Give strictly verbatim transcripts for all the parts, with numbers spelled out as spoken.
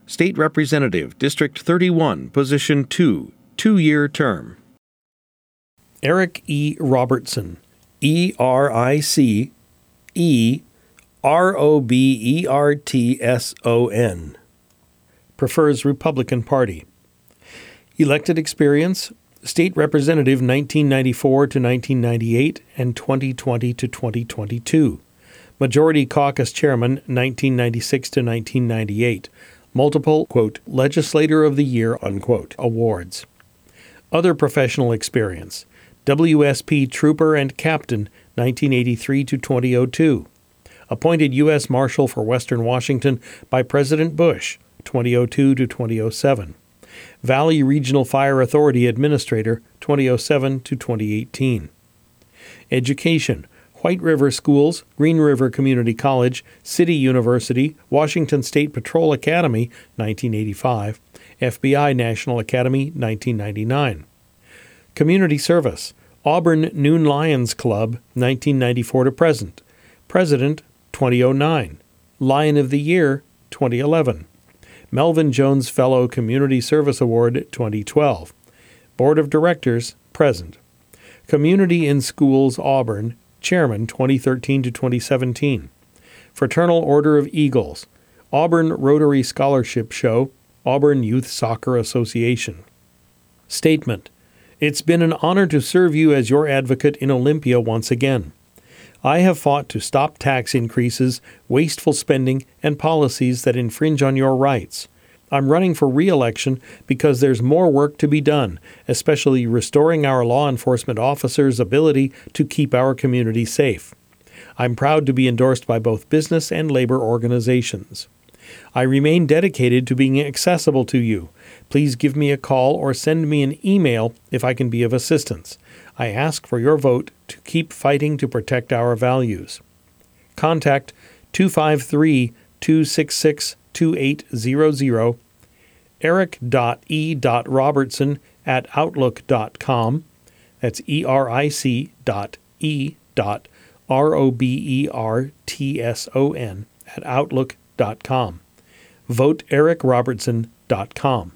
State Representative, District thirty-one, Position two, two-year term. Eric E. Robertson, E R I C E R O B E R T S O N. Prefers Republican Party. Elected experience, State Representative nineteen ninety-four to nineteen ninety-eight and twenty twenty to twenty twenty-two. Majority Caucus Chairman nineteen ninety-six to nineteen ninety-eight. Multiple, quote, Legislator of the Year, unquote, awards. Other professional experience, W S P Trooper and Captain nineteen eighty-three to twenty oh two. Appointed U S Marshal for Western Washington by President Bush, twenty oh two to twenty oh seven. Valley Regional Fire Authority Administrator, twenty oh seven to twenty eighteen. Education, White River Schools, Green River Community College, City University, Washington State Patrol Academy, nineteen eighty-five, F B I National Academy, nineteen ninety-nine. Community Service, Auburn Noon Lions Club, nineteen ninety-four to present. President, twenty oh nine. Lion of the Year, twenty eleven. Melvin Jones Fellow Community Service Award, twenty twelve. Board of Directors, present. Community in Schools, Auburn, Chairman, twenty thirteen to twenty seventeen. Fraternal Order of Eagles, Auburn Rotary Scholarship Show, Auburn Youth Soccer Association. Statement. It's been an honor to serve you as your advocate in Olympia once again. I have fought to stop tax increases, wasteful spending, and policies that infringe on your rights. I'm running for re-election because there's more work to be done, especially restoring our law enforcement officers' ability to keep our community safe. I'm proud to be endorsed by both business and labor organizations. I remain dedicated to being accessible to you. Please give me a call or send me an email if I can be of assistance. I ask for your vote to keep fighting to protect our values. Contact two five three, two six six, two eight zero zero, eric dot e dot robertson at outlook dot com. That's E R I C dot E dot R O B E R T S O N at outlook dot com. vote eric robertson dot com.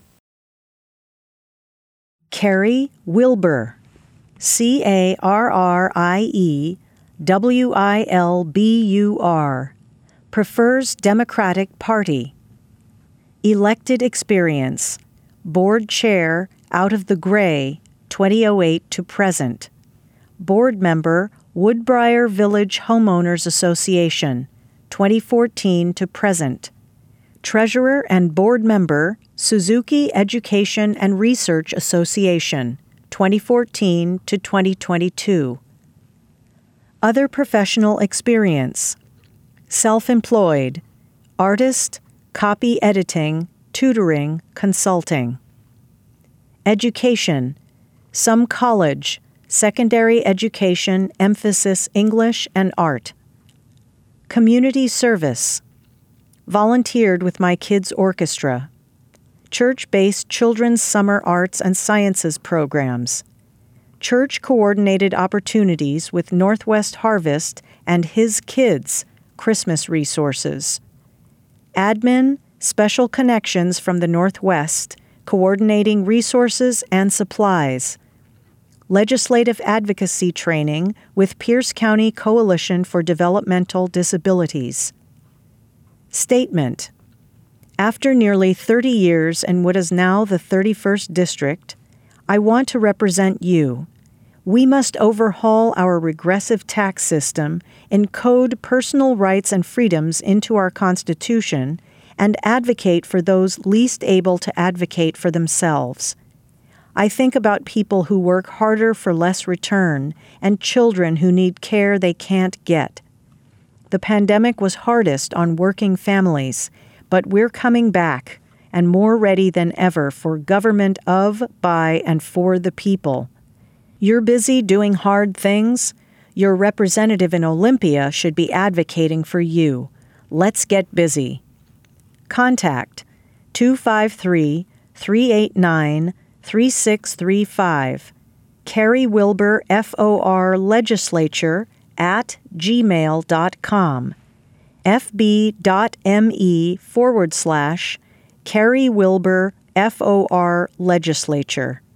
Carrie Wilbur, C A R R I E W I L B U R, prefers Democratic Party. Elected experience, Board Chair out of the Gray, twenty oh eight to present. Board Member, Woodbriar Village Homeowners Association, twenty fourteen to present. Treasurer and Board Member, Suzuki Education and Research Association, twenty fourteen to twenty twenty-two. Other professional experience, self-employed, artist, copy editing, tutoring, consulting. Education, some college, secondary education, emphasis English and art. Community service, volunteered with my kids' orchestra. Church-based children's summer arts and sciences programs. Church-coordinated opportunities with Northwest Harvest and His Kids, Christmas resources. Admin, special connections from the Northwest, coordinating resources and supplies. Legislative advocacy training with Pierce County Coalition for Developmental Disabilities. Statement. After nearly thirty years in what is now the thirty-first District, I want to represent you. We must overhaul our regressive tax system, encode personal rights and freedoms into our Constitution, and advocate for those least able to advocate for themselves. I think about people who work harder for less return and children who need care they can't get. The pandemic was hardest on working families, but we're coming back and more ready than ever for government of, by, and for the people. You're busy doing hard things? Your representative in Olympia should be advocating for you. Let's get busy. Contact two five three, three eight nine, three six three five. Carrie Wilbur, F O R Legislature at gmail dot com. fb.me forward slash Carrie Wilbur, F O R, Legislature.